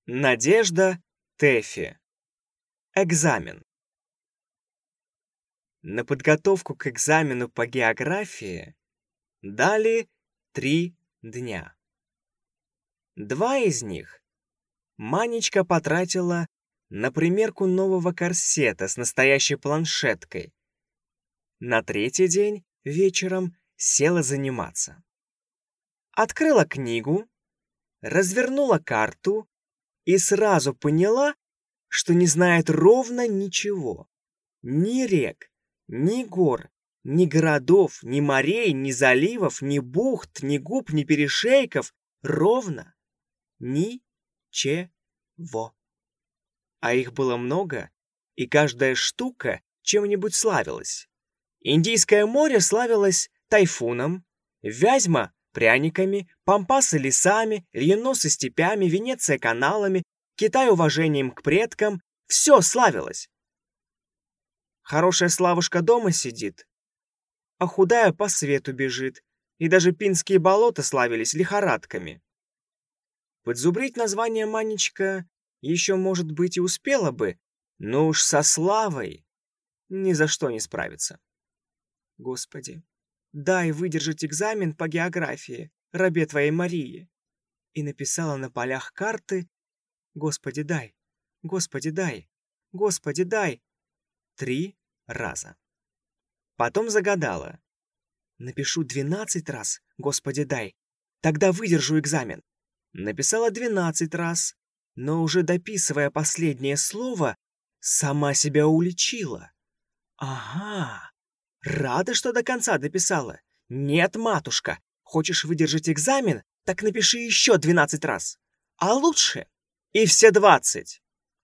Надежда Тэфи. Экзамен. На подготовку к экзамену по географии дали 3 дня. 2 из них Манечка потратила на примерку нового корсета с настоящей планшеткой. На 3-й день вечером села заниматься. Открыла книгу, развернула карту и сразу поняла, что не знает ровно ничего. Ни рек, ни гор, ни городов, ни морей, ни заливов, ни бухт, ни губ, ни перешейков. Ровно ничего. А их было много, и каждая штука чем-нибудь славилась. Индийское море славилось тайфуном, Вязьма — пряниками, Пампасы — лесами, Ильеносы — степями, Венеция — каналами, Китай — уважением к предкам. Все славилось. Хорошая Славушка дома сидит, а худая по свету бежит, и даже Пинские болота славились лихорадками. Подзубрить название Манечка еще, может быть, и успела бы, но уж со славой ни за что не справится. Господи, дай выдержать экзамен по географии рабе твоей Марии. И написала на полях карты «Господи, дай! Господи, дай! Господи, дай!» 3 раза. Потом загадала. Напишу 12 раз «Господи, дай!» Тогда выдержу экзамен. Написала 12 раз, но уже дописывая последнее слово, сама себя уличила. Ага, рада, что до конца дописала. Нет, матушка, хочешь выдержать экзамен, так напиши еще 12 раз. А лучше и все 20.